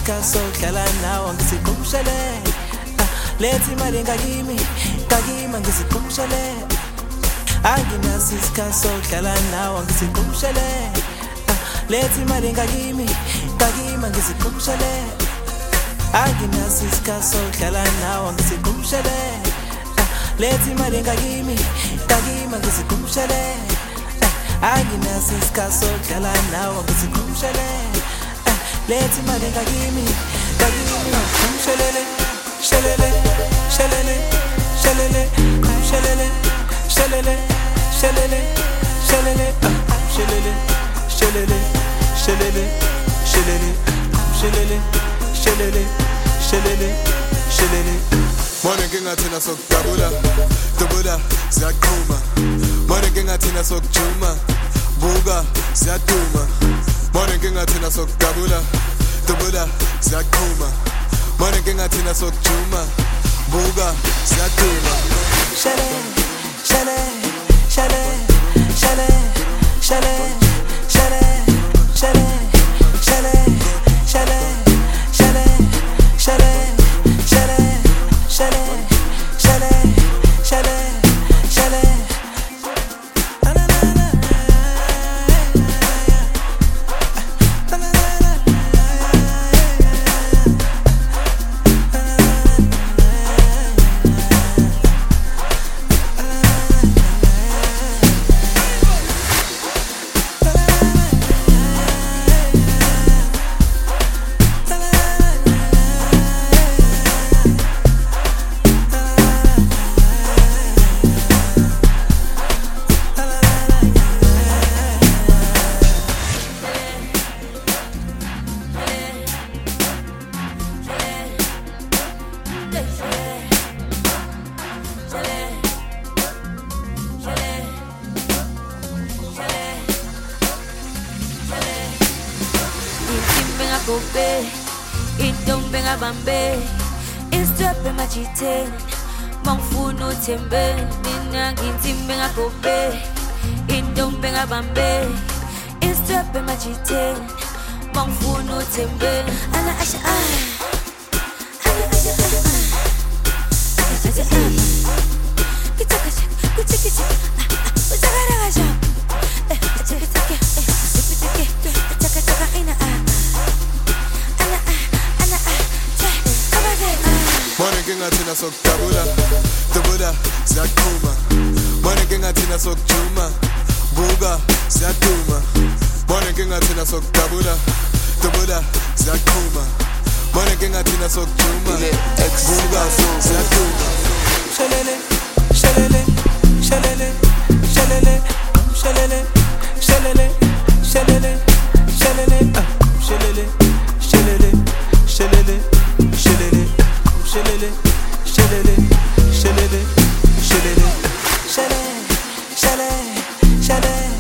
isikhathi sokudlala nawe ngisiqhumshele lethi imali ngakimi ngisiqhumshele anginaso isikhathi sokudlala nawe ngisiqhumshele lethi imali ngakimi ngisiqhumshele anginaso isikhathi sokudlala nawe ngisiqhumshele lethi imali ngakimi ngisiqhumshele anginaso isikhathi sokudlala nawe ngisiqhumshele lethi imali ngakimi ngumshelele shelele shelele shelele shelele shelele shelele shelele shelele shelele shelele shelele shelele shelele shelele shelele Mone ngingathina sokudabula dubula siyaqhuma Mone ngingathina sokujuma buka siyaduma Mone ngingathina sokudabula dubula siyaqhuma Mone ngingathina sokujuma buka siyaduma Shale shale shale shale shale shale shale shale shale shale shale shale shale shale shale shale Gobe, intombi ngabambe, isitwebhe majitheni, mangifuna uthembe, mina ngintimbi ngagobe, intombi ngabambe, isitwebhe majitheni, mangifuna uthembe, ana asha Ngingathina sokudabula dubula siyaqhuma Mone ngingathina sokujuma buka siyaduma Mone ngingathina sokudabula dubula siyaqhuma Mone ngingathina sokujuma buka siyaduma Shelele shelele shelele shelele shelele shelele shelele shelele shelele shelele shelele shelele shelele shelele shelele shelele shele shele shele